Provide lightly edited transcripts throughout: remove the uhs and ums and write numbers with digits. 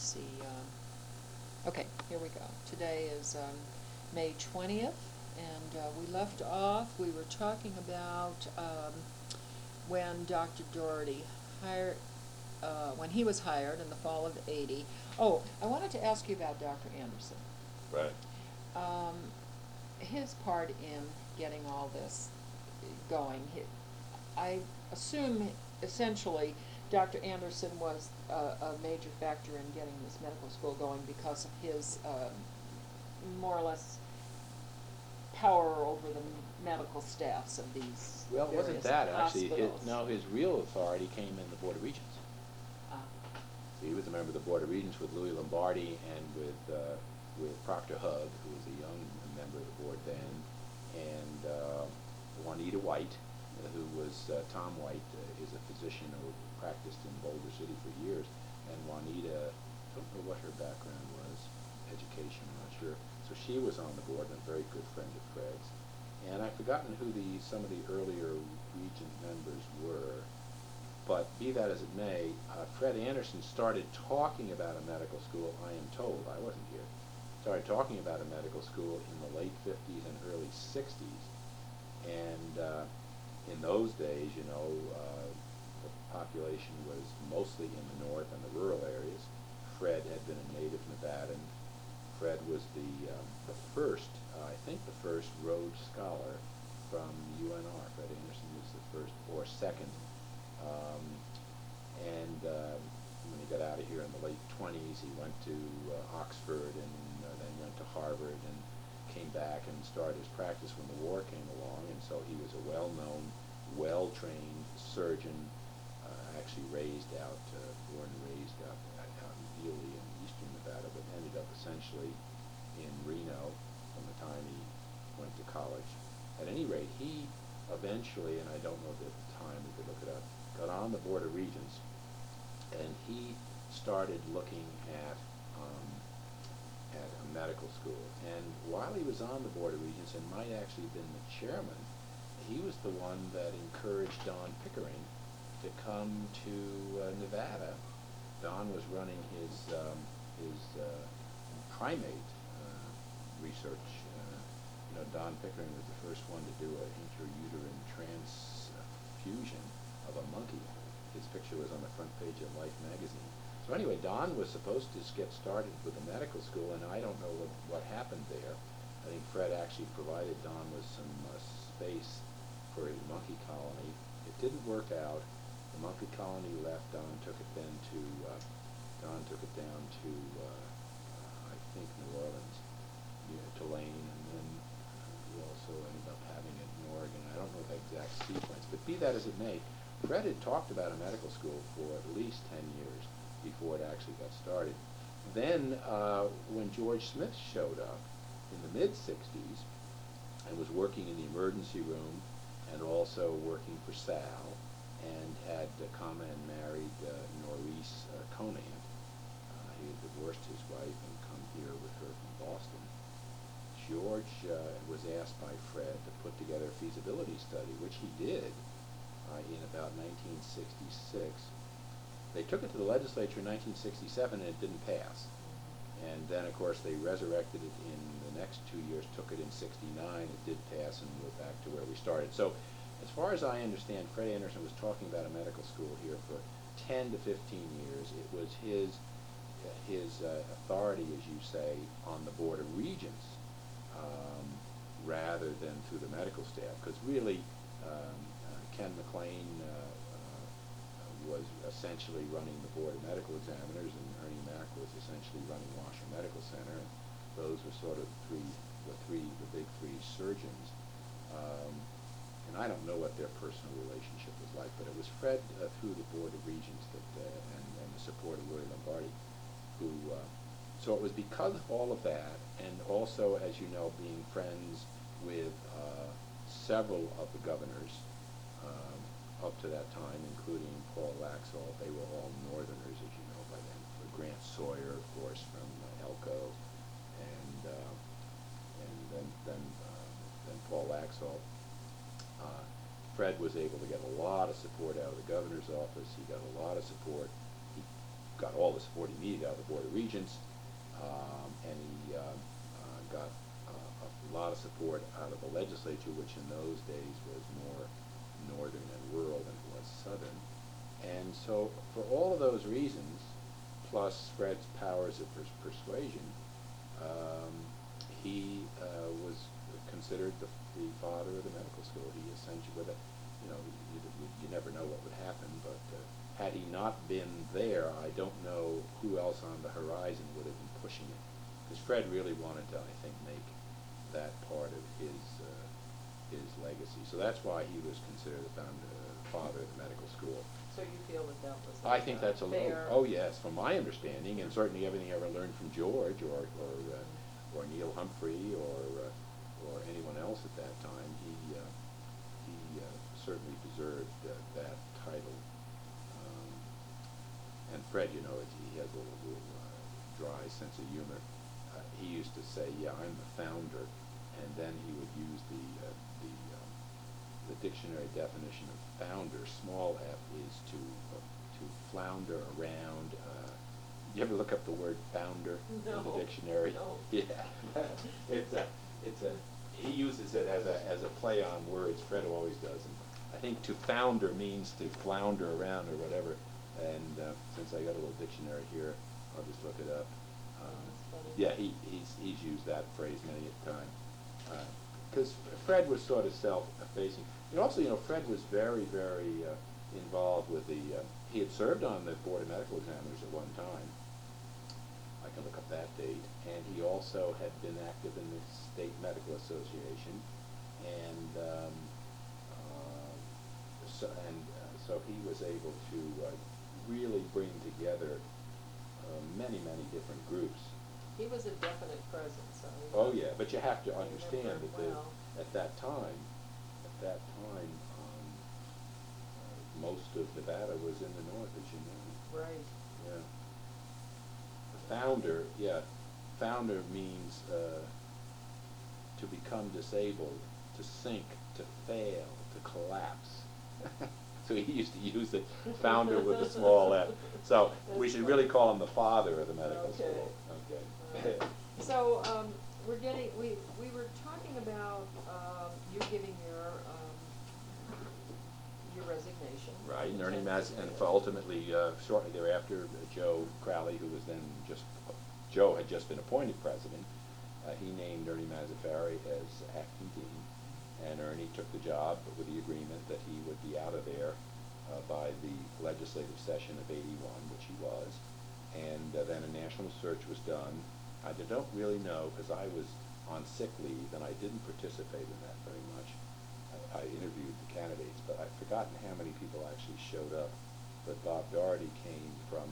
see. Okay, here we go. Today is May 20th, and we left off, we were talking about when Dr. Doherty hired, when he was hired in the fall of '80. Oh, I wanted to ask you about Dr. Anderson. Right. His part in getting all this going. I assume essentially Dr. Anderson was a major factor in getting this medical school going because of his more or less power over the medical staffs of these Well, it wasn't various that actually. hospitals. No, his real authority came in the Board of Regents. Ah, So he was a member of the Board of Regents with Louis Lombardi and with Proctor Hug, who was a young member of the board then, and Juanita White, who was Tom White, is a physician who practiced in Boulder City for years, and Juanita, I don't know what her background was, education, I'm not sure. So she was on the board and a very good friend of Fred's. And I've forgotten who some of the earlier Regent members were. But be that as it may, Fred Anderson started talking about a medical school, I am told, I wasn't here, started talking about a medical school in the late 50s and early 60s. And in those days, the population was mostly in the north and the rural areas. Fred had been a native Nevadan. Fred was the first, I think the first Rhodes Scholar from UNR. Fred Anderson was the first or second. When he got out of here in the late 20s, he went to Oxford and then went to Harvard and came back and started his practice when the war came along. And so he was a well-known, well-trained surgeon, actually born and raised out in Ely in eastern Nevada, but ended up essentially in Reno from the time he went to college. At any rate, he eventually, and I don't know the time, we could look it up, got on the Board of Regents, and he started looking at a medical school. And while he was on the Board of Regents, and might actually have been the chairman, he was the one that encouraged Don Pickering to come to Nevada. Don was running his primate research. Don Pickering was the first one to do an intrauterine transfusion of a monkey. His picture was on the front page of Life magazine. So anyway, Don was supposed to get started with the medical school, and I don't know what happened there. I think Fred actually provided Don with some space for his monkey colony. It didn't work out. The monkey colony left. Don took it down to I think New Orleans, near Tulane, and then we also ended up having it in Oregon. I don't know the exact sequence, but be that as it may, Fred had talked about a medical school for at least 10 years before it actually got started. Then when George Smith showed up in the mid-60s and was working in the emergency room and also working for Sal, and had come and married Norris Conant. He had divorced his wife and come here with her from Boston. George was asked by Fred to put together a feasibility study, which he did in about 1966. They took it to the legislature in 1967 and it didn't pass. And then, of course, they resurrected it in the next 2 years, took it in '69, it did pass, and we're back to where we started. So, as far as I understand, Fred Anderson was talking about a medical school here for 10 to 15 years. It was his authority, as you say, on the Board of Regents, rather than through the medical staff, because really Ken McLean was essentially running the Board of Medical Examiners, and Ernie Mack was essentially running Washoe Medical Center. And those were sort of the big three surgeons. And I don't know what their personal relationship was like, but it was Fred through the Board of Regents and the support of Louis Lombardi, who. So it was because of all of that, and also, as you know, being friends with several of the governors up to that time, including Paul Laxalt. They were all Northerners, as you know by then. Grant Sawyer, of course, from Elko, and then Paul Laxalt. Fred was able to get a lot of support out of the governor's office. He got a lot of support. He got all the support he needed out of the Board of Regents, and he got a lot of support out of the legislature, which in those days was more northern and rural than it was southern. And so for all of those reasons, plus Fred's powers of persuasion, he was considered the father of the medical school. He essentially, with it, you never know what would happen, but had he not been there, I don't know who else on the horizon would have been pushing it. Because Fred really wanted to, I think, make that part of his legacy. So that's why he was considered the father of the medical school. So you feel that that was I think that's a fair? oh yes, from my understanding, and certainly everything I ever learned from George or Neil Humphrey or anyone else at that time, he certainly deserved that title. And Fred, he has a little dry sense of humor. He used to say, "Yeah, I'm the founder," and then he would use the dictionary definition of founder. Small f is to flounder around. You ever look up the word founder in the dictionary? No. Yeah, he uses it as a play on words. Fred always does. And I think to founder means to flounder around or whatever. And since I got a little dictionary here, I'll just look it up. Yeah, he's used that phrase many a time. Because Fred was sort of self-effacing. And also, Fred was very, very involved with he had served on the Board of Medical Examiners at one time. I can look up that date. And he also had been active in the State Medical Association. And so he was able to really bring together many, many different groups. He was a definite presence. Oh yeah, but you have to understand that well. at that time, most of Nevada was in the north, as you know. Right. Yeah. Founder, yeah. Founder means to become disabled, to sink, to fail, to collapse. So he used to use it, founder with a small f. So we should really call him the father of the medical school. Okay. So we were talking about you giving your resignation. Right, and Ernie and ultimately, shortly thereafter, Joe Crowley, who was then Joe had just been appointed president, he named Ernie Mazzaferri as acting dean, and Ernie took the job with the agreement that he would be out of there by the legislative session of '81, which he was, and then a national search was done. I don't really know, because I was on sick leave and I didn't participate in that very much. I interviewed the candidates, but I've forgotten how many people actually showed up. But Bob Doherty came from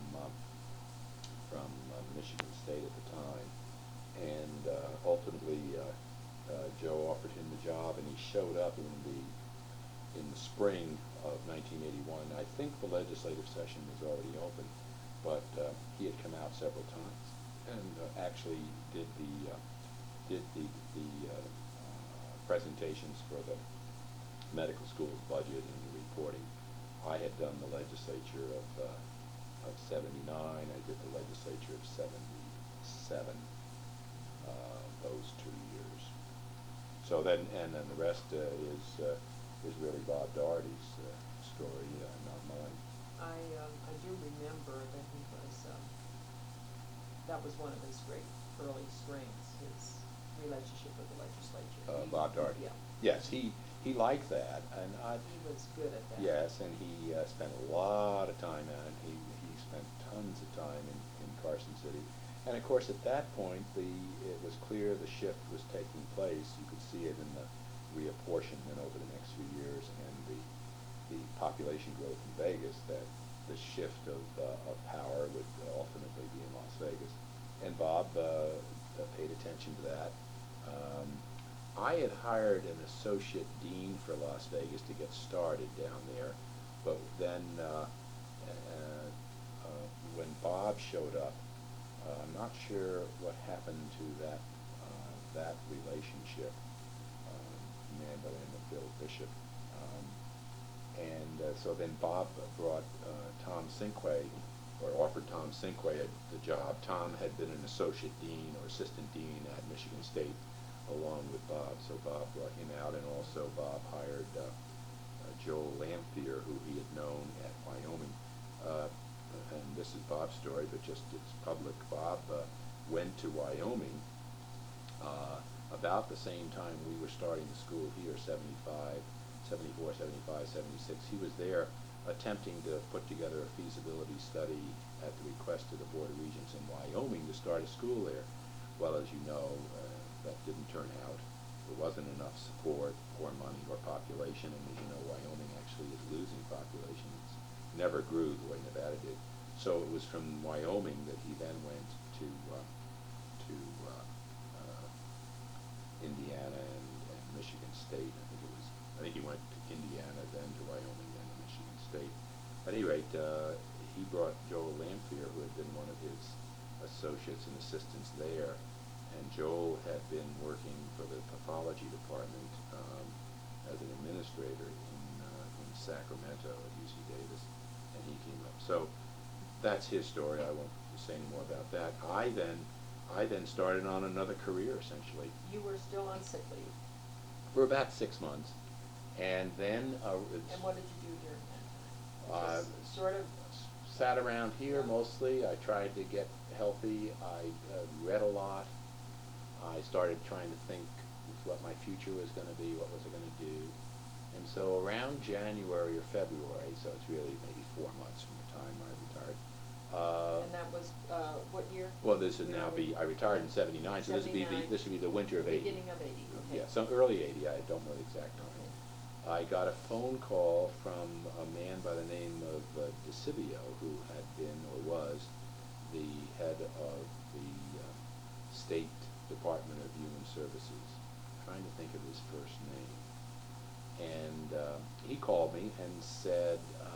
Michigan State at the time, and ultimately Joe offered him the job, and he showed up in the spring of 1981. I think the legislative session was already open, but he had come out several times and actually did the presentations for the medical school's budget and the reporting. I had done the legislature of '79. I did the legislature of '77. Those 2 years. So then, and then the rest is really Bob Doherty's story, not mine. I do remember that he was that was one of his great early strengths, his relationship with the legislature. Bob Doherty. Yeah. Yes, he liked that, and he was good at that. yes, and he spent a lot of time at it. He spent tons of time in Carson City, and of course at that point it was clear the shift was taking place. You could see it in the reapportionment over the next few years and the population growth in Vegas, that the shift of power would ultimately be in Las Vegas, and Bob paid attention to that. I had hired an associate dean for Las Vegas to get started down there, but then when Bob showed up, I'm not sure what happened to that relationship. A man by the name of Bill Bishop, and so then Bob brought Tom Cinquay or offered Tom Cinquay the job. Tom had been an associate dean or assistant dean at Michigan State along with Bob, so Bob brought him out, and also Bob hired Joel Lamphere, who he had known at Wyoming. And this is Bob's story, but just it's public. Bob went to Wyoming about the same time we were starting the school here, 75, 74, 75, 76. He was there attempting to put together a feasibility study at the request of the Board of Regents in Wyoming to start a school there. Well, as you know, that didn't turn out. There wasn't enough support or money or population, and as you know, Wyoming actually is losing population. It's never grew the way Nevada did. So it was from Wyoming that he then went to Indiana and Michigan State. I think he went to Indiana, then to Wyoming, then to Michigan State. At any rate, he brought Joel Lamphere, who had been one of his associates and assistants there, and Joel had been working for the pathology department as an administrator in Sacramento at UC Davis, and he came up. So that's his story. I won't say any more about that. I then started on another career, essentially. You were still on sick leave. For about 6 months, and then And what did you do during that time? Just sort of sat around here mostly. I tried to get healthy. I read a lot. I started trying to think what my future was going to be, what was I going to do. And so around January or February, so it's really maybe 4 months from the time I retired. And that was what year? Well, this would now be, I retired in 79, so this would be 79. this would be the winter of 80. Beginning of 80, okay. Yeah, some early 80, I don't know the exact time. Okay. I got a phone call from a man by the name of DeCivio, who had been or was the head of the State Department of Human Services. I'm trying to think of his first name. And he called me and said,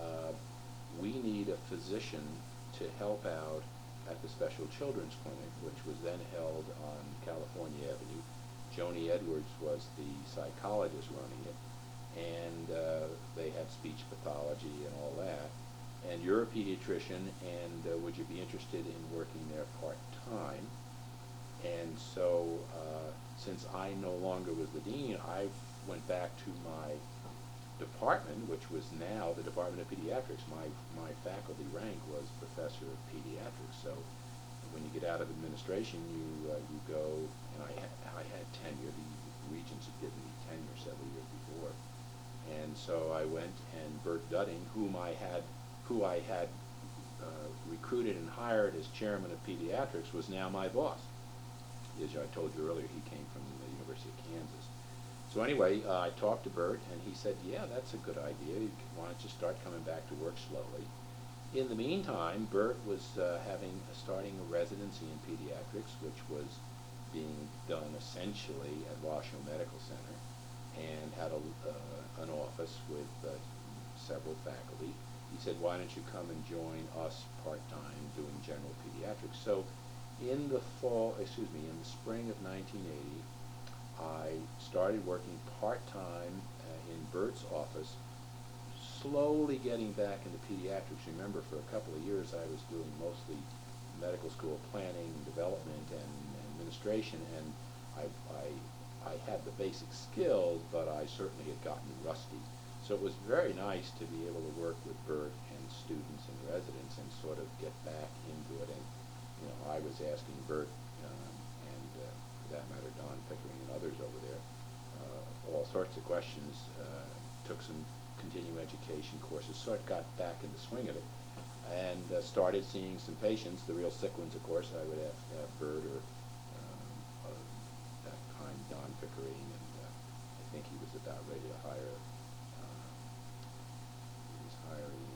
we need a physician to help out at the Special Children's Clinic, which was then held on California Avenue. Joni Edwards was the psychologist running it, and they had speech pathology and all that. And you're a pediatrician, and would you be interested in working there part-time? And so, since I no longer was the dean, I went back to my department, which was now the Department of Pediatrics. My faculty rank was Professor of Pediatrics. So when you get out of administration, you go, and I had tenure. The Regents had given me tenure several years before. And so I went, and Bert Dudding, who I had recruited and hired as chairman of pediatrics, was now my boss. As I told you earlier, he came from the University of Kansas. So anyway, I talked to Bert, and he said, yeah, that's a good idea. Why don't you start coming back to work slowly? In the meantime, Bert was starting a residency in pediatrics, which was being done essentially at Washoe Medical Center, and had an office with several faculty. He said, why don't you come and join us part-time doing general pediatrics? So in the spring of 1980, I started working part-time in Bert's office, slowly getting back into pediatrics. Remember, for a couple of years I was doing mostly medical school planning, development, and administration, and I had the basic skills, but I certainly had gotten rusty. So it was very nice to be able to work with Bert and students and residents and sort of get back into it. And I was asking Bert and for that matter Don Pickering and others over there all sorts of questions. Took some continuing education courses, sort of got back in the swing of it, and started seeing some patients. The real sick ones, of course, I would have Bert or that time Don Pickering, and I think he was about ready to hire. He was hiring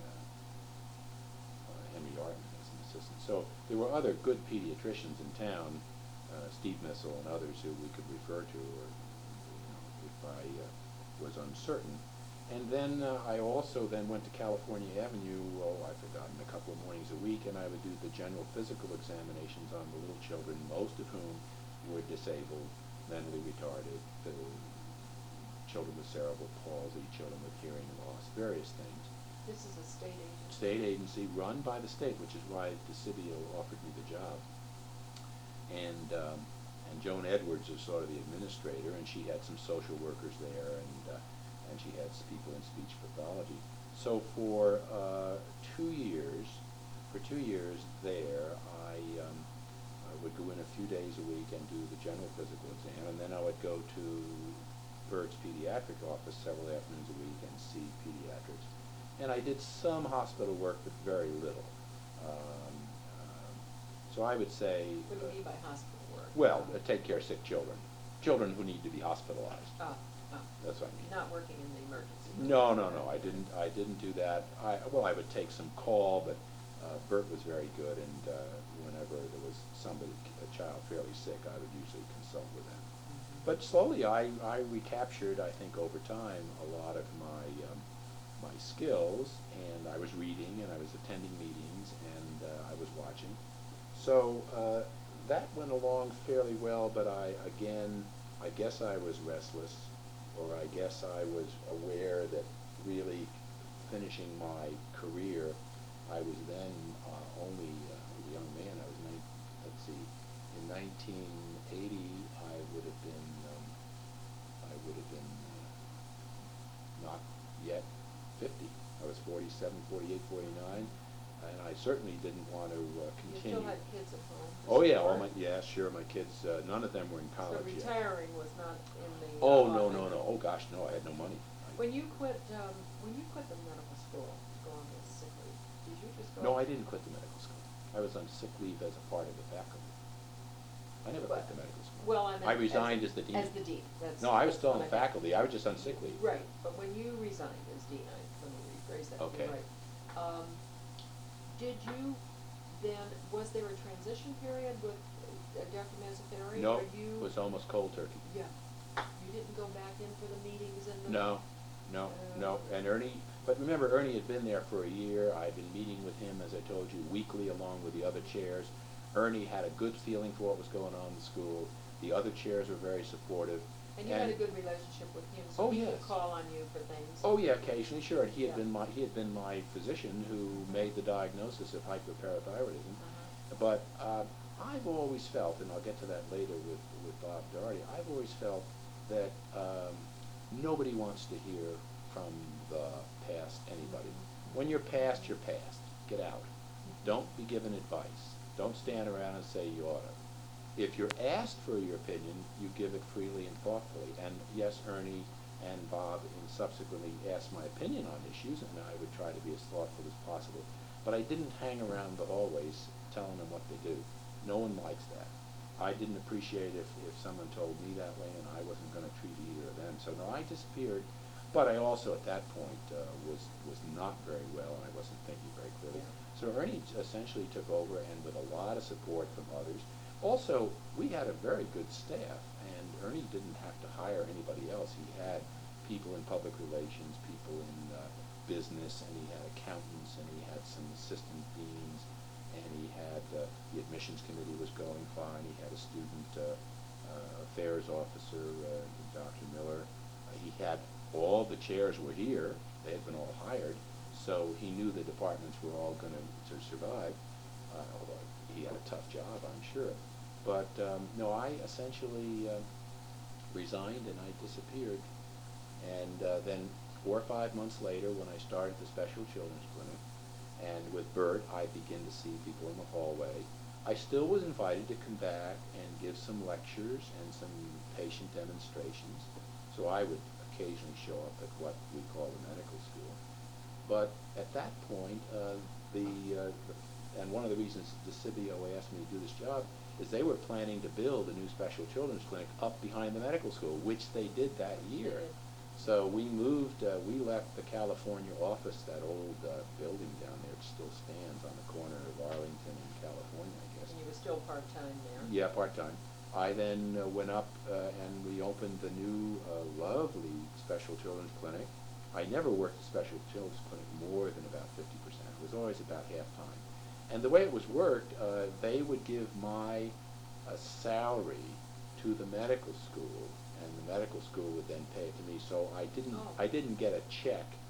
Henry Artman as an assistant. So there were other good pediatricians in town, Steve Missel and others who we could refer to, or if I was uncertain. And then I also then went to California Avenue, I've forgotten, a couple of mornings a week, and I would do the general physical examinations on the little children, most of whom were disabled, mentally retarded, children with cerebral palsy, children with hearing loss, various things. This is a state agency. State agency run by the state, which is why DeCibio offered me the job. And Joan Edwards is sort of the administrator, and she had some social workers there, and she had people in speech pathology. So for 2 years, there, I would go in a few days a week and do the general physical exam, and then I would go to Bert's pediatric office several afternoons a week and see pediatrics. And I did some hospital work, but very little. So I would say... What do you mean by hospital work? Well, take care of sick children. Children who need to be hospitalized. Oh. That's what I mean. Not working in the emergency room. No. I didn't do that. I would take some call, but Bert was very good, and whenever there was a child fairly sick, I would usually consult with them. Mm-hmm. But slowly, I recaptured, I think, over time, a lot of my skills, and I was reading, and I was attending meetings, and I was watching. So that went along fairly well, but I guess I was restless, or I guess I was aware that really finishing my career, I was then only a young man. I was in 1980, I would have been not yet 50. I was 47, 48, 49, and I certainly didn't want to continue. You still had kids at home? Oh yeah, sure, my kids, none of them were in college So yet. retiring was not in the... Oh, no. Oh, gosh, no, I had no money. When you quit the medical school to go on this sick leave, did you just go... No, I didn't quit the medical school. I was on sick leave as a part of the faculty. I never quit the medical school. Well, I meant... I resigned as the dean. As the dean. No, I was still in what the I meant. faculty. I was just on sick leave. Right, but when you resigned as dean, let me rephrase that. Okay. Right. Did you then, was there a transition period with Dr. Mazzaferri? No, or you... it was almost cold turkey. Yeah. You didn't go back in for the meetings and the... No. And Ernie, but remember, Ernie had been there for a year. I'd been meeting with him, as I told you, weekly along with the other chairs. Ernie had a good feeling for what was going on in the school. The other chairs were very supportive. And you had a good relationship with him, so Oh, he yes. could call on you for things. Oh yeah, occasionally, sure. And he had Yeah. been my physician who made the diagnosis of hyperparathyroidism. Uh-huh. But I've always felt, and I'll get to that later with Bob Doherty, I've always felt that nobody wants to hear from the past anybody. When you're past, you're past. Get out. Don't be given advice. Don't stand around and say you oughta. If you're asked for your opinion, you give it freely and thoughtfully. And yes, Ernie and Bob subsequently asked my opinion on issues, and I would try to be as thoughtful as possible. But I didn't hang around the hallways telling them what they do. No one likes that. I didn't appreciate if someone told me that way, and I wasn't going to treat either of them. So no, I disappeared. But I also, at that point, was not very well, and I wasn't thinking very clearly. Yeah. So Ernie essentially took over, and with a lot of support from others. Also, we had a very good staff, and Ernie didn't have to hire anybody else. He had people in public relations, people in business, and he had accountants, and he had some assistant deans, and he had the admissions committee was going fine. He had a student affairs officer, Dr. Miller. He had all the chairs were here. They had been all hired, so he knew the departments were all going to survive, although he had a tough job, I'm sure. But no, I essentially resigned and I disappeared. And then 4 or 5 months later, when I started the Special Children's Clinic, and with Bert, I began to see people in the hallway. I still was invited to come back and give some lectures and some patient demonstrations. So I would occasionally show up at what we call the medical school. But at that point, and one of the reasons DeCibio asked me to do this job is they were planning to build a new special children's clinic up behind the medical school, which they did that year. So we moved, we left the California office, that old building down there, which still stands on the corner of Arlington and California, I guess. And you were still part-time there? Yeah, part-time. I then went up and we opened the new lovely special children's clinic. I never worked at special children's clinic more than about 50%. It was always about half-time. And the way it was worked, they would give my salary to the medical school, and the medical school would then pay it to me. So I didn't get a check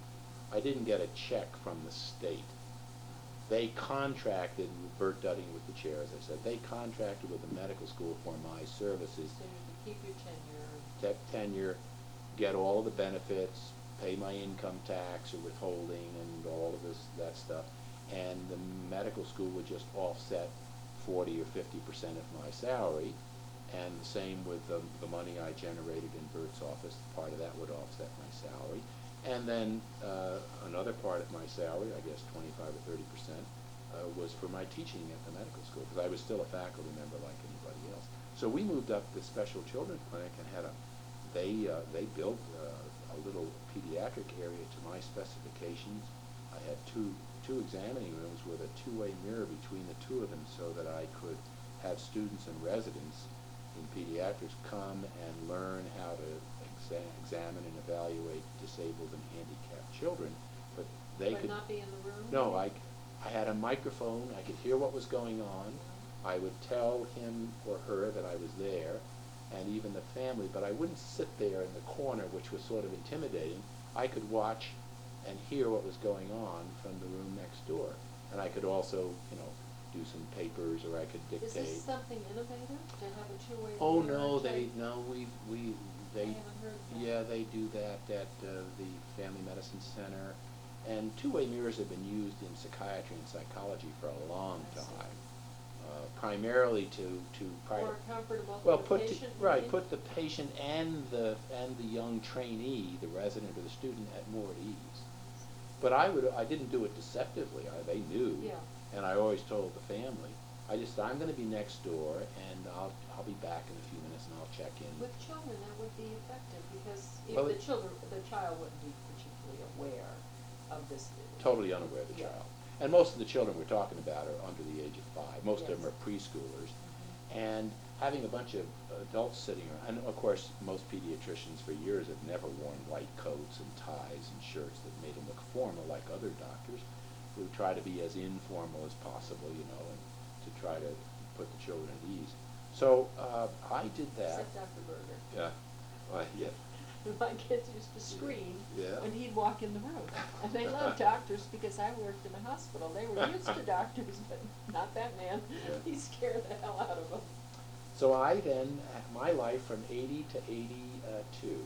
I didn't get a check from the state. They contracted with Bert Dudding with the chair, as I said. They contracted with the medical school for my services. So you could keep your tenure. Tenure, get all of the benefits, pay my income tax or withholding and all of that stuff, and the medical school would just offset 40 or 50% of my salary, and the same with the money I generated in Bert's office. Part of that would offset my salary, and then another part of my salary, I guess 25 or 30%, was for my teaching at the medical school, because I was still a faculty member like anybody else. So we moved up the special children's clinic and had they built a little pediatric area to my specifications. I had two examining rooms with a two-way mirror between the two of them, so that I could have students and residents in pediatrics come and learn how to examine and evaluate disabled and handicapped children. But they But could not be in the room? no, I had a microphone. I could hear what was going on. I would tell him or her that I was there, and even the family, but I wouldn't sit there in the corner, which was sort of intimidating. I could watch and hear what was going on from the room next door. And I could also, do some papers, or I could dictate. Is this something innovative, to have a two-way? Oh, mirror no, type? they I haven't heard that. yeah, they do that at the Family Medicine Center. And two-way mirrors have been used in psychiatry and psychology for a long I see. time, primarily to More comfortable well, for the patient? you right, mean? put the patient and the young trainee, the resident or the student, at more at ease. But I didn't do it deceptively. They knew, Yeah. and I always told the family, I'm going to be next door, and I'll be back in a few minutes, and I'll check in. With children, that would be effective, because if Well, the child wouldn't be particularly aware of this. Totally unaware of the Yeah. child. And most of the children we're talking about are under the age of 5. Most of them Yes. are preschoolers. And having a bunch of adults sitting around, and of course most pediatricians for years have never worn white coats and ties and shirts that made them look formal like other doctors, who try to be as informal as possible, and to try to put the children at ease. So I did that. Except Dr. Berger. Yeah. Yeah. My kids used to scream Yeah. when he'd walk in the room. And they loved doctors, because I worked in a hospital. They were used to doctors, but not that man. Yeah. He scared the hell out of them. So I then, my life from 80 to 82,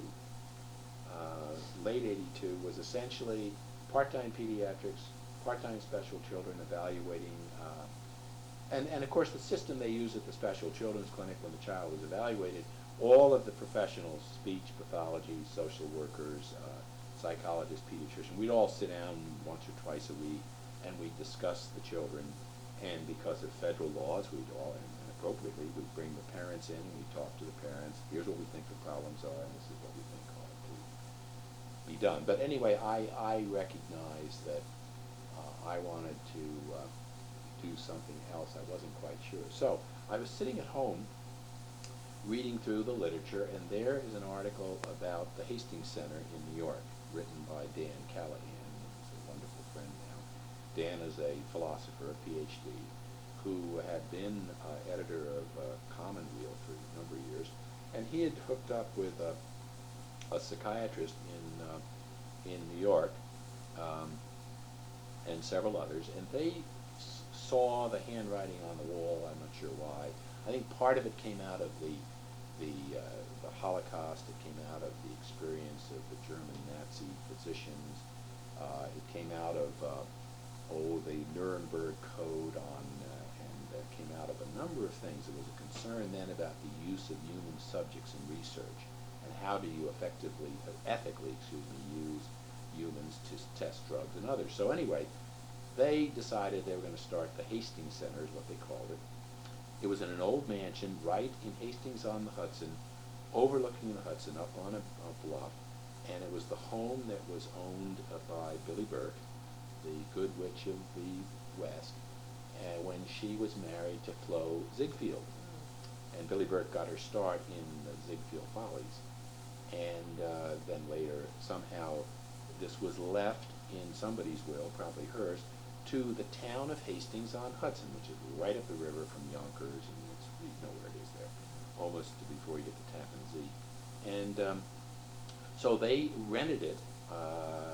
late 82, was essentially part-time pediatrics, part-time special children, evaluating, and of course the system they use at the special children's clinic when the child was evaluated, all of the professionals, speech, pathology, social workers, psychologists, pediatricians, we'd all sit down once or twice a week, and we'd discuss the children, and because of federal laws, we'd all, and appropriately, we'd bring the parents in, and we'd talk to the parents, here's what we think the problems are, and this is what we think ought to be done. But anyway, I recognized that I wanted to do something else. I wasn't quite sure. So I was sitting at home reading through the literature, and there is an article about the Hastings Center in New York, written by Dan Callahan, who's a wonderful friend now. Dan is a philosopher, a PhD, who had been editor of Commonweal for a number of years, and he had hooked up with a psychiatrist in New York, and several others, and they saw the handwriting on the wall. I'm not sure why. I think part of it came out of the Holocaust. It came out of the experience of the German Nazi physicians. It came out of the Nuremberg Code and came out of a number of things. There was a concern then about the use of human subjects in research, and how do you ethically, use humans to test drugs and others. So anyway, they decided they were going to start the Hastings Center, is what they called it. It was in an old mansion right in Hastings-on-the-Hudson, overlooking the Hudson up on a bluff, and it was the home that was owned by Billie Burke, the Good Witch of the West, when she was married to Flo Ziegfeld. And Billie Burke got her start in the Ziegfeld Follies, and then later somehow this was left in somebody's will, probably hers, to the town of Hastings-on-Hudson, which is right up the river from Yonkers, and you know where it is there, almost before you get to Tappan Zee. And so they rented it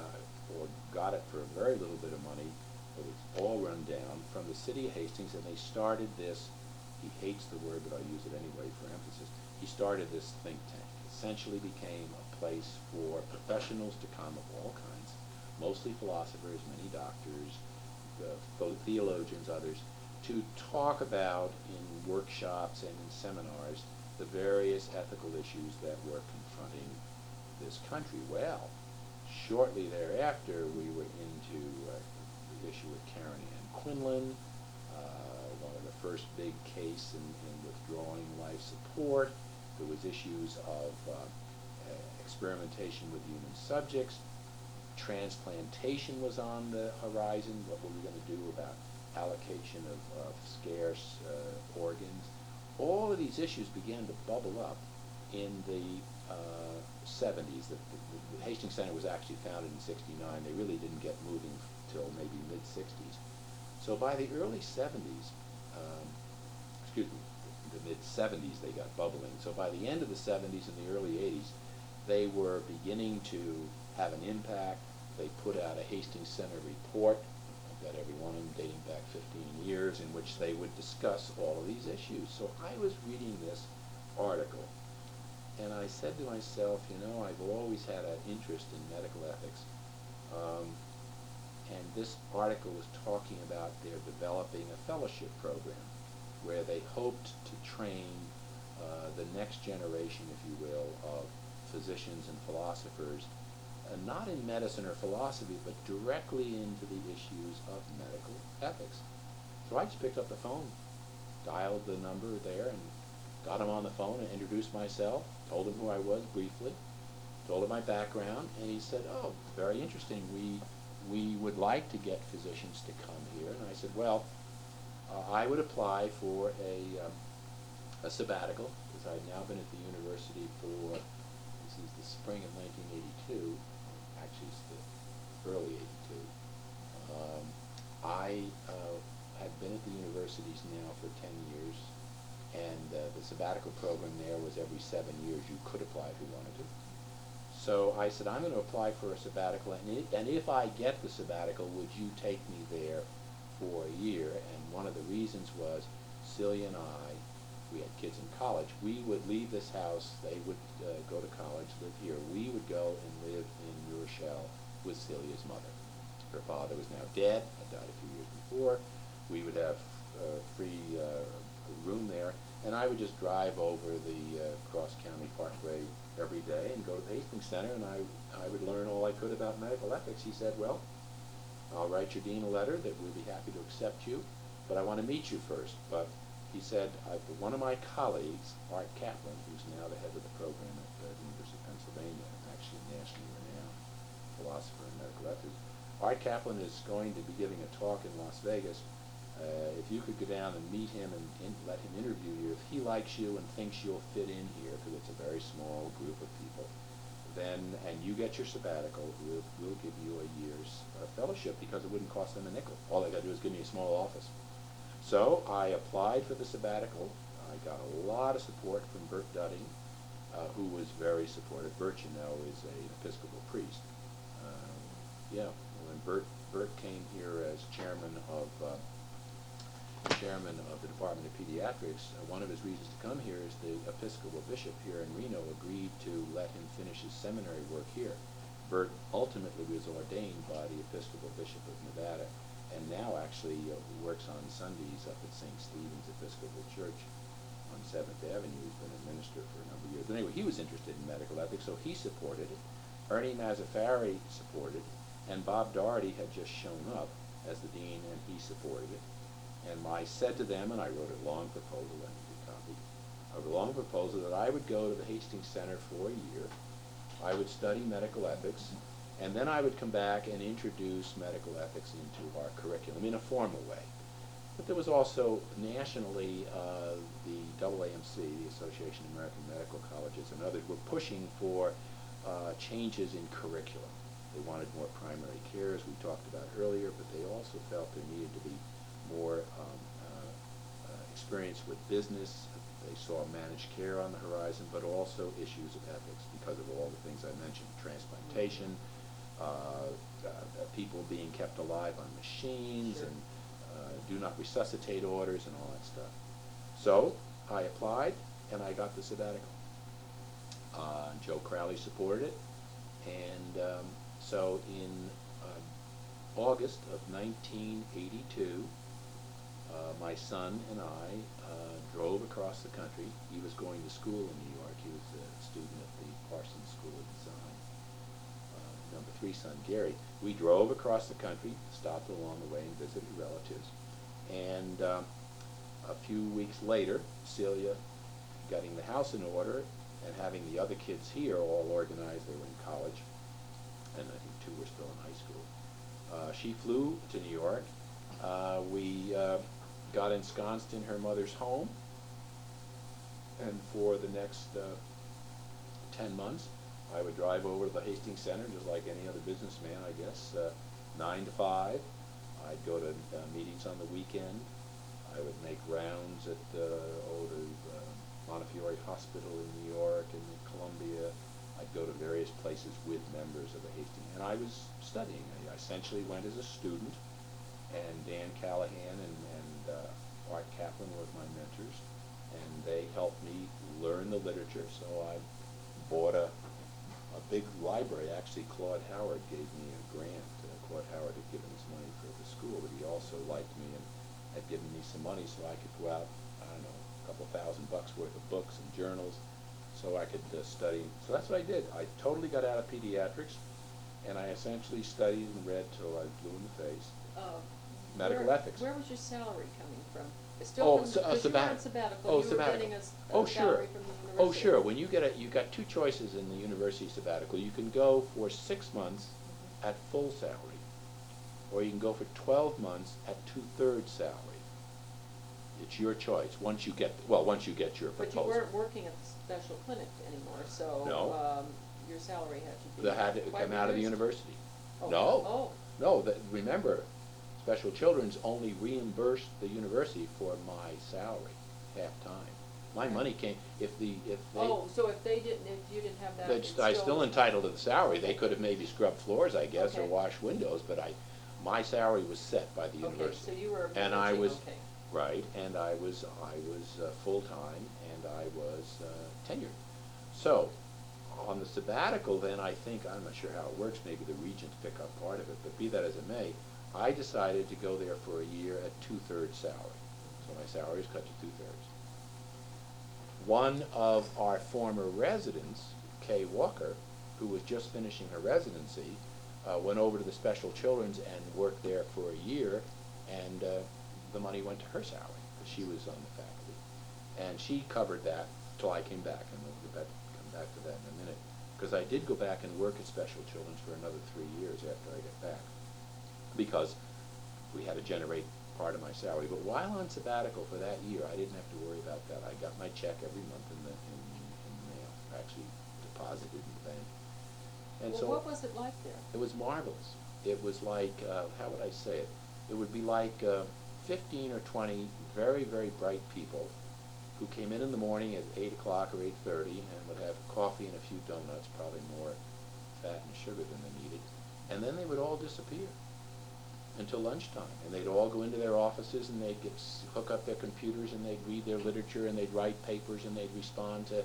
or got it for a very little bit of money. It was all run down from the city of Hastings, and they started this. He hates the word, but I'll use it anyway for emphasis. He started this think tank. Essentially became a place for professionals to come of all kinds, mostly philosophers, many doctors, both theologians, others, to talk about in workshops and in seminars the various ethical issues that were confronting this country. Well, shortly thereafter, we were into the issue with Karen Ann Quinlan, one of the first big case in withdrawing life support. There was issues of experimentation with human subjects. Transplantation was on the horizon. What were we going to do about allocation of scarce organs? All of these issues began to bubble up in the 70s. The Hastings Center was actually founded in '69. They really didn't get moving till maybe mid-'60s. So by the early 70s, excuse me, the mid-'70s they got bubbling. So by the end of the 70s and the early 80s, they were beginning to have an impact. They put out a Hastings Center report, I've got every one of them dating back 15 years, in which they would discuss all of these issues. So I was reading this article, and I said to myself, you know, I've always had an interest in medical ethics, and this article was talking about they're developing a fellowship program where they hoped to train the next generation, if you will, of physicians and philosophers, not in medicine or philosophy, but directly into the issues of medical ethics. So I just picked up the phone, dialed the number there, and got him on the phone and introduced myself, told him who I was briefly, told him my background, and he said, oh, very interesting. We would like to get physicians to come here. And I said, well, I would apply for a sabbatical, because I'd now been at the university for, this is the spring of 1982, actually it's the early 82. I had been at the universities now for 10 years, and the sabbatical program there was every 7 years. You could apply if you wanted to. So I said, I'm going to apply for a sabbatical, and if I get the sabbatical, would you take me there for a year? And one of the reasons was Celia and I, we had kids in college, we would leave this house, they would go to college, live here. We would go and live in New Rochelle with Celia's mother. Her father was now dead, had died a few years before. We would have free room there, and I would just drive over the Cross County Parkway every day and go to the Hastings Center, and I would learn all I could about medical ethics. He said, well, I'll write your dean a letter that we'll be happy to accept you, but I want to meet you first. But he said, one of my colleagues, Art Kaplan, who's now the head of the program at the University of Pennsylvania, actually a nationally renowned philosopher in medical ethics, Art Kaplan is going to be giving a talk in Las Vegas. If you could go down and meet him and let him interview you, if he likes you and thinks you'll fit in here, because it's a very small group of people, then, and you get your sabbatical, we'll give you a year's fellowship, because it wouldn't cost them a nickel. All they got to do is give me a small office. So I applied for the sabbatical. I got a lot of support from Bert Dudding, who was very supportive. Bert, you know, is an Episcopal priest. When Bert came here as chairman of the Department of Pediatrics, one of his reasons to come here is the Episcopal bishop here in Reno agreed to let him finish his seminary work here. Bert ultimately was ordained by the Episcopal Bishop of Nevada, and now actually works on Sundays up at St. Stephen's Episcopal Church on 7th Avenue. He's been a minister for a number of years. But anyway, he was interested in medical ethics, so he supported it. Ernie Mazzafari supported it, and Bob Doherty had just shown up as the dean, and he supported it. And I said to them, and I wrote a long proposal, and you can copy, a long proposal that I would go to the Hastings Center for a year. I would study medical ethics, and then I would come back and introduce medical ethics into our curriculum in a formal way. But there was also nationally the AAMC, the Association of American Medical Colleges, and others were pushing for changes in curriculum. They wanted more primary care, as we talked about earlier, but they also felt there needed to be more experience with business. They saw managed care on the horizon, but also issues of ethics because of all the things I mentioned: transplantation, people being kept alive on machines, Sure. and do not resuscitate orders and all that stuff. So I applied, and I got the sabbatical. Joe Crowley supported it, and so in August of 1982, my son and I drove across the country. He was going to school in New York. He was a student at the Parsons School of Design. Number 3 son, Gary. We drove across the country, stopped along the way and visited relatives. And a few weeks later, Celia getting the house in order and having the other kids here all organized. They were in college, and I think 2 were still in high school. She flew to New York. We got ensconced in her mother's home, and for the next 10 months, I would drive over to the Hastings Center, just like any other businessman, I guess, 9 to 5. I'd go to meetings on the weekend. I would make rounds at the Montefiore Hospital in New York and in Columbia. I'd go to various places with members of the Hastings, and I was studying. I essentially went as a student, and Dan Callahan and Art Kaplan were my mentors, and they helped me learn the literature. So I bought a big library. Actually, Claude Howard gave me a grant. Claude Howard had given us money for the school, but he also liked me and had given me some money so I could go out, I don't know, a couple $1,000 worth of books and journals so I could study. So that's what I did. I totally got out of pediatrics, and I essentially studied and read till I blew in the face. Medical ethics. Where was your salary coming from? It's still from, because you were on sabbatical. Oh, you sabbatical. were getting a Oh, salary sure. from the university. Oh, sure. When you got 2 choices in the university sabbatical. You can go for 6 months at full salary, or you can go for 12 months at 2/3 salary. It's your choice. Once you get your proposal. But you weren't working at the special clinic anymore, so No. your salary had to be That had to quite come out of the reduced. university. Oh. No. Oh. No. Remember, Special Children's only reimbursed the university for my salary, half time. My money came if they. Oh, so if you didn't have that, it's I still entitled to the salary. They Okay. could have maybe scrubbed floors, I guess, or Okay. washed windows, but my salary was set by the Okay, university. so you were And I making was okay. right, and I was full time, and I was tenured. So on the sabbatical, then I'm not sure how it works. Maybe the regents pick up part of it, but be that as it may, I decided to go there for a year at 2/3 salary. So my salary was cut to 2/3. One of our former residents, Kay Walker, who was just finishing her residency, went over to the Special Children's and worked there for a year, and the money went to her salary because she was on the faculty, and she covered that till I came back, and we'll come back to that in a minute, because I did go back and work at Special Children's for another 3 years after I got back, because we had to generate part of my salary. But while on sabbatical for that year, I didn't have to worry about that. I got my check every month in the mail, actually deposited in the bank. And Well, so what was it like there? it was marvelous. It was like, how would I say it? It would be like 15 or 20 very, very bright people who came in the morning at 8 o'clock or 8:30 and would have coffee and a few donuts, probably more fat and sugar than they needed, and then they would all disappear until lunchtime, and they'd all go into their offices, and they'd hook up their computers, and they'd read their literature, and they'd write papers, and they'd respond to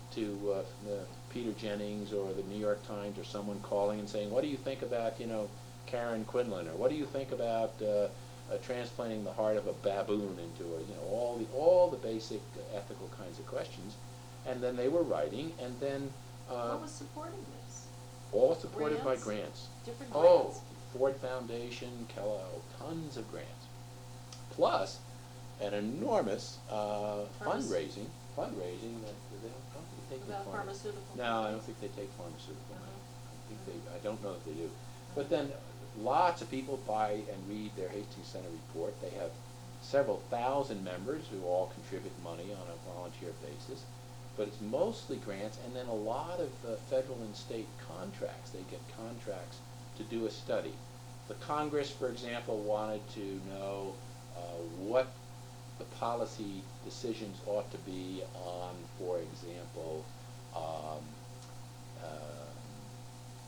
Peter Jennings or the New York Times or someone calling and saying, what do you think about, Karen Quinlan, or what do you think about transplanting the heart of a baboon into all the basic ethical kinds of questions. And then they were writing, and then What was supporting this? all supported by Grants? grants. Different Oh, grants? Ford Foundation, Kellogg, tons of grants. Plus, an enormous fundraising that they don't think they take About pharmaceutical No, I don't companies? think they take pharmaceutical money. Uh-huh. I don't know if they do. But then lots of people buy and read their Hastings Center report. They have several thousand members who all contribute money on a volunteer basis. But it's mostly grants, and then a lot of federal and state contracts. They get contracts to do a study. The Congress, for example, wanted to know what the policy decisions ought to be on, for example, an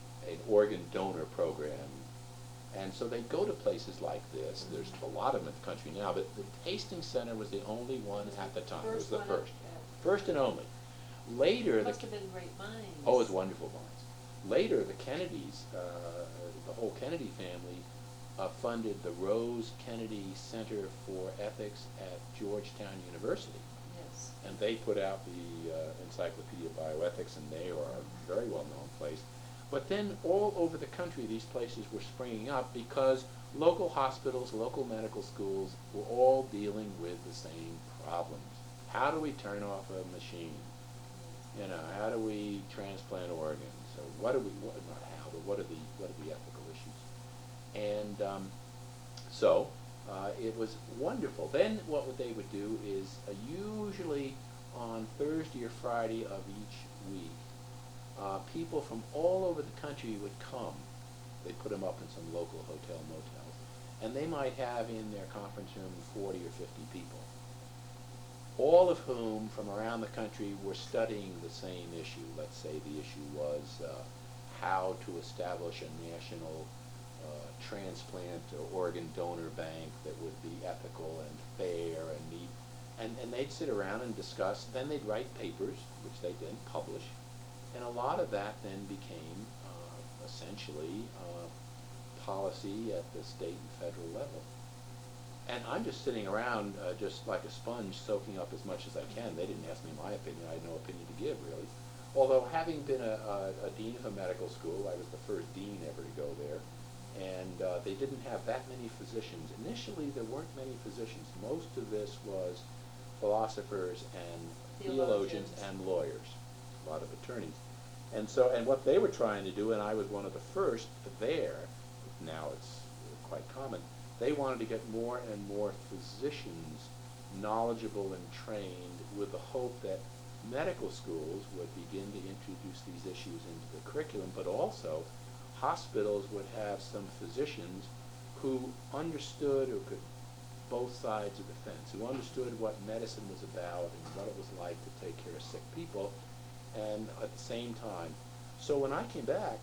organ donor program. And so they go to places like this. There's a lot of them in the country now, but the Hastings Center was the only one at the time. It was the first. First and only. Later, Must have been great minds. oh, it was wonderful minds. Later, the Kennedys, the whole Kennedy family, funded the Rose Kennedy Center for Ethics at Georgetown University. Yes. And they put out the Encyclopedia of Bioethics, and they are a very well-known place. But then all over the country, these places were springing up because local hospitals, local medical schools were all dealing with the same problems. How do we turn off a machine? You know, how do we transplant organs? So what are we, not how, but what are the ethical issues? And so it was wonderful. Then what they would do is usually on Thursday or Friday of each week, people from all over the country would come. They put them up in some local hotel motels, and they might have in their conference room 40 or 50 people, all of whom from around the country were studying the same issue. Let's say the issue was how to establish a national transplant or organ donor bank that would be ethical and fair and neat. And they'd sit around and discuss. Then they'd write papers, which they then publish. And a lot of that then became essentially policy at the state and federal level. And I'm just sitting around just like a sponge soaking up as much as I can. They didn't ask me my opinion. I had no opinion to give, really. Although having been a dean of a medical school, I was the first dean ever to go there. And they didn't have that many physicians. Initially, there weren't many physicians. Most of this was philosophers and theologians and lawyers, a lot of attorneys. And so, and what they were trying to do, and I was one of the first there, now it's quite common, they wanted to get more and more physicians knowledgeable and trained with the hope that medical schools would begin to introduce these issues into the curriculum, but also hospitals would have some physicians who understood or could both sides of the fence, who understood what medicine was about and what it was like to take care of sick people, and at the same time. So when I came back,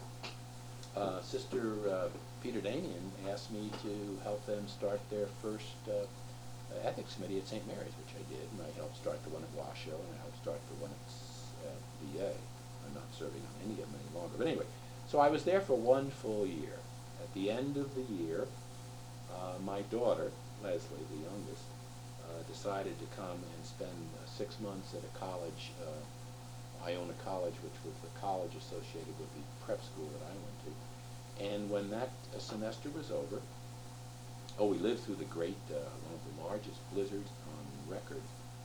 Sister Peter Damian asked me to help them start their first ethics committee at St. Mary's, which I did, and I helped start the one at Washoe, and I helped start the one at VA. I'm not serving on any of them any longer. But anyway, so I was there for one full year. At the end of the year, my daughter, Leslie, the youngest, decided to come and spend 6 months at a college, Iona College, which was the college associated with the prep school that I went to. And when that semester was over, we lived through the great, one of the largest blizzards on record.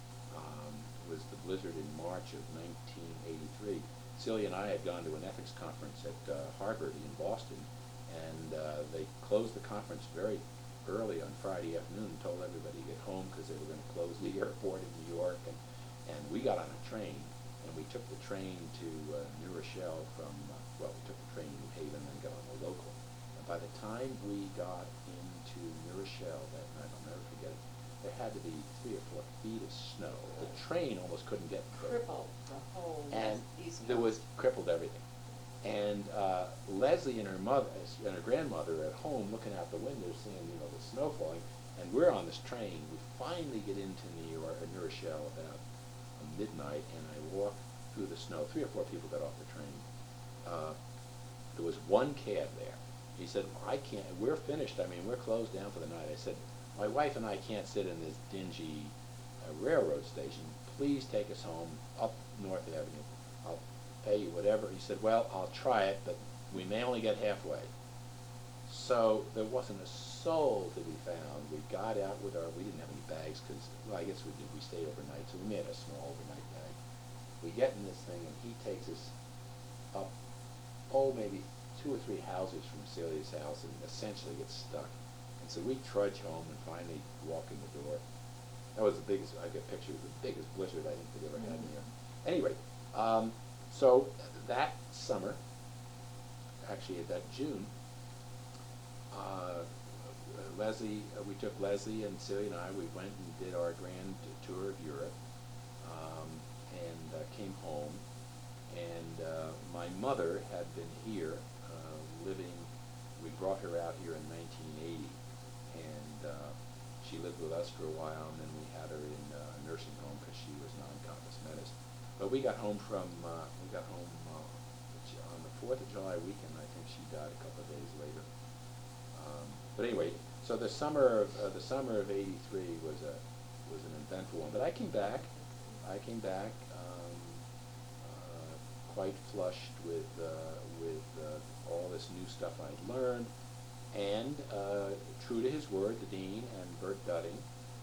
Was the blizzard in March of 1983. Celia and I had gone to an ethics conference at Harvard in Boston, and they closed the conference very early on Friday afternoon and told everybody to get home because they were going to close the airport in New York. And we got on a train, and we took the train to New Rochelle from, we took the train to New Haven and then got on the local. And by the time we got into New Rochelle that night, I'll never forget it, there had to be 3 or 4 feet of snow. The train almost couldn't get through. Crippled the whole And East there was Coast. crippled everything. And Leslie and her mother and her grandmother are at home looking out the window, seeing the snow falling. And we're on this train. We finally get into New Rochelle about midnight, and I walk through the snow. 3 or 4 people got off the train. There was one cab there. He said, "I can't. We're finished. I mean, we're closed down for the night." I said, "My wife and I can't sit in this dingy railroad station. Please take us home up North Avenue. I'll pay you whatever." He said, "Well, I'll try it, but we may only get halfway." So there wasn't a soul to be found. We got out with we didn't have any bags because, I guess we did. We stayed overnight, so we made a small overnight bag. We get in this thing, and he takes us up, maybe 2 or 3 houses from Celia's house, and essentially get stuck. And so we trudge home and finally walk in the door. That was the biggest, I get pictures of the biggest blizzard I think we ever had here. Anyway, so that summer, actually that June, we took Leslie and Celia and I, we went and did our grand tour of Europe, and came home. And my mother had been here living, we brought her out here in 1980, and she lived with us for a while, and then we had her in a nursing home because she was non-compos mentis. But we got home on the 4th of July weekend. I think she died a couple of days later. But anyway, so the summer of '83 was an eventful one. But I came back quite flushed with all this new stuff I'd learned, and true to his word, the dean and Bert Dudding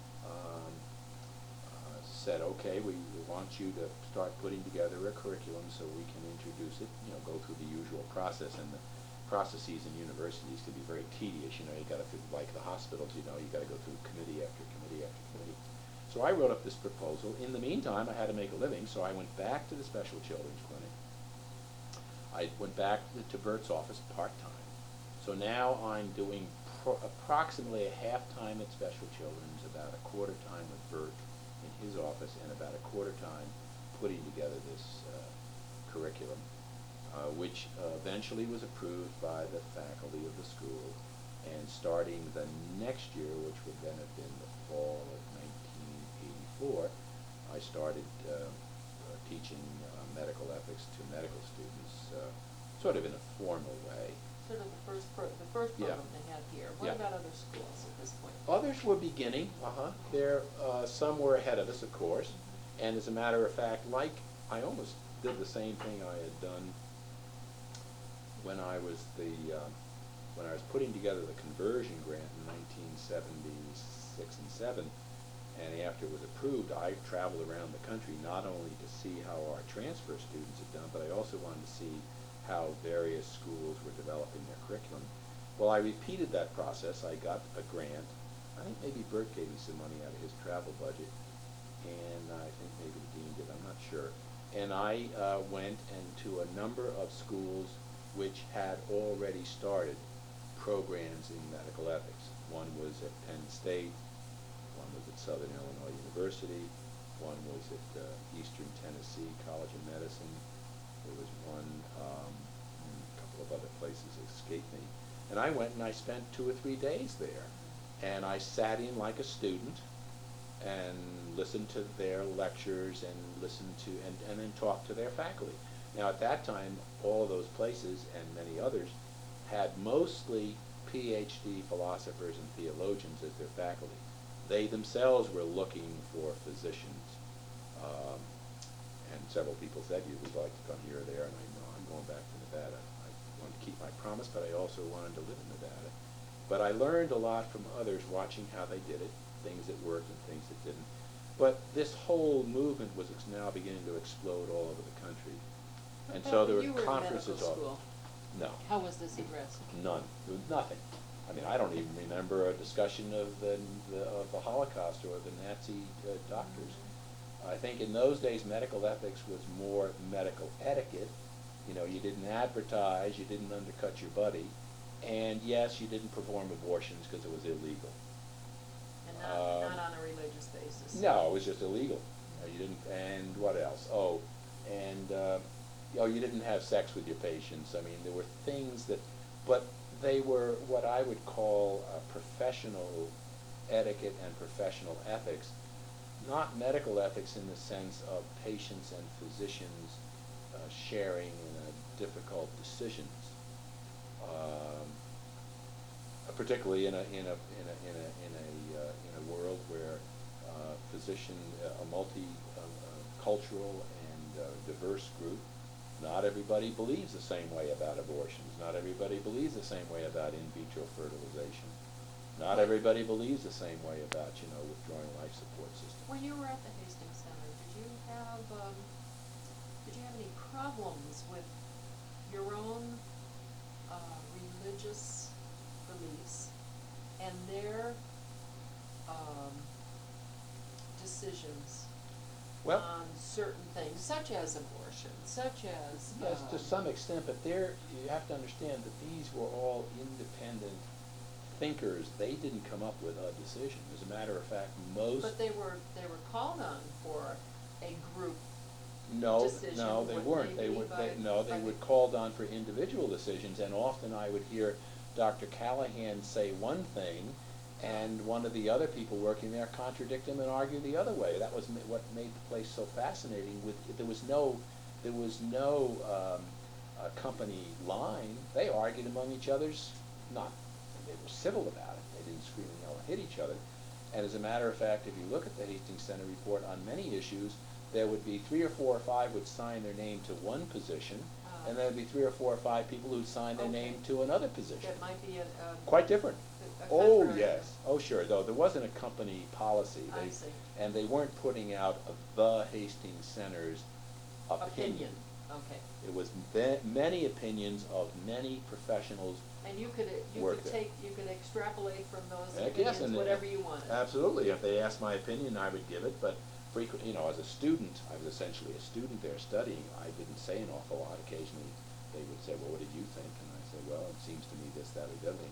said, okay, we want you to start putting together a curriculum so we can introduce it, go through the usual process. And the processes in universities can be very tedious. You got to, like the hospitals, you got to go through committee after committee after committee. So I wrote up this proposal. In the meantime, I had to make a living, so I went back to the special children's clinic. I went back to Bert's office part-time. So now I'm doing approximately a half-time at Special Children's, about a quarter time with Bert in his office, and about a quarter time putting together this curriculum, which eventually was approved by the faculty of the school. And starting the next year, which would then have been the fall of 1984, I started teaching medical ethics to medical students, sort of in a formal way. Sort of the first program they had here. What about other schools at this point? Others were beginning. Some were ahead of us, of course. And as a matter of fact, I almost did the same thing I had done when I was putting together the conversion grant in 1976 and 7. And after it was approved, I traveled around the country not only to see how our transfer students had done, but I also wanted to see how various schools were developing their curriculum. Well, I repeated that process. I got a grant. I think maybe Bert gave me some money out of his travel budget, and I think maybe the dean did. I'm not sure. And I went into a number of schools which had already started programs in medical ethics. One was at Penn State. One was at Southern Illinois University. One was at Eastern Tennessee College of Medicine. There was one, a couple of other places escaped me. And I went and I spent 2 or 3 days there. And I sat in like a student and listened to their lectures and and then talked to their faculty. Now at that time, all of those places and many others had mostly PhD philosophers and theologians as their faculty. They themselves were looking for physicians. And several people said, we'd like to come here or there, and I know I'm going back to Nevada. I wanted to keep my promise, but I also wanted to live in Nevada. But I learned a lot from others watching how they did it, things that worked and things that didn't. But this whole movement was now beginning to explode all over the country. And so there were conferences all. No. How was this addressed? None. There was nothing. I mean, I don't even remember a discussion of the Holocaust or the Nazi doctors. I think in those days medical ethics was more medical etiquette. You didn't advertise, you didn't undercut your buddy, and yes, you didn't perform abortions because it was illegal. And not on a religious basis. No, it was just illegal. You didn't. And what else? You didn't have sex with your patients. I mean, there were things that, but they were what I would call professional etiquette and professional ethics, not medical ethics in the sense of patients and physicians sharing in difficult decisions, particularly in a world where a multicultural and diverse group. Not everybody believes the same way about abortions. Not everybody believes the same way about in vitro fertilization. Not everybody believes the same way about, withdrawing life support systems. When you were at the Hastings Center, did you have any problems with your own religious beliefs and their decisions on certain things, such as abortion, such as... Yes, to some extent, but you have to understand that these were all independent thinkers. They didn't come up with a decision. As a matter of fact, most... But they were called on for a group No, decision no, they what weren't. may They be would, by- no, they by would the- called on for individual decisions, and often I would hear Dr. Callahan say one thing, and one of the other people working there contradict him and argue the other way. That was what made the place so fascinating. There was no company line. They argued among each other's, not, they were civil about it. They didn't scream and yell and hit each other. And as a matter of fact, if you look at the Hastings Center report on many issues, there would be 3 or 4 or 5 would sign their name to one position, and there would be 3 or 4 or 5 people who'd sign their name Okay. to another position. That might be a. Quite different. a Oh, contrary- yes. Oh, sure. Though there wasn't a company policy. I see. And they weren't putting out the Hastings Center's opinion. Okay. It was many opinions of many professionals. And you could Work there. you could extrapolate from those Heck yes, opinions and whatever you wanted. Absolutely. If they asked my opinion, I would give it. But frequently, as a student, I was essentially a student there studying. I didn't say an awful lot. Occasionally, they would say, "Well, what did you think?" And I said, "Well, it seems to me this, that, or the other thing."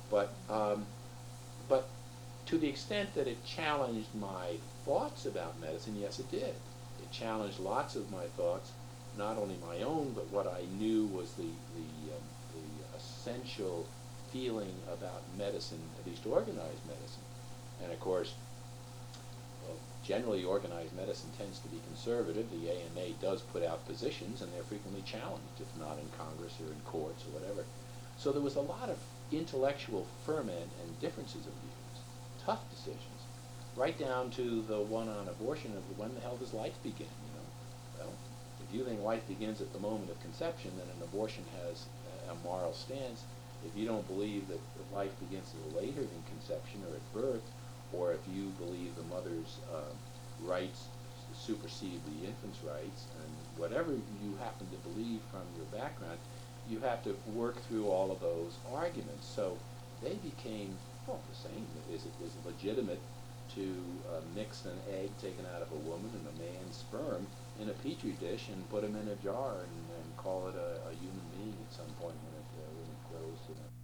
But to the extent that it challenged my thoughts about medicine, yes, it did. It challenged lots of my thoughts, not only my own, but what I knew was the essential feeling about medicine, at least organized medicine. And of course, generally organized medicine tends to be conservative. The AMA does put out positions, and they're frequently challenged, if not in Congress or in courts or whatever. So there was a lot of intellectual ferment and differences of views, tough decisions, right down to the one on abortion of when the hell does life begin, Well, if you think life begins at the moment of conception, then an abortion has a moral stance. If you don't believe that life begins later than conception or at birth, or if you believe the mother's rights supersede the infant's rights, and whatever you happen to believe from your background, you have to work through all of those arguments. So they became, the same. Is it legitimate to mix an egg taken out of a woman and a man's sperm in a petri dish and put them in a jar and call it a human being at some point when it grows?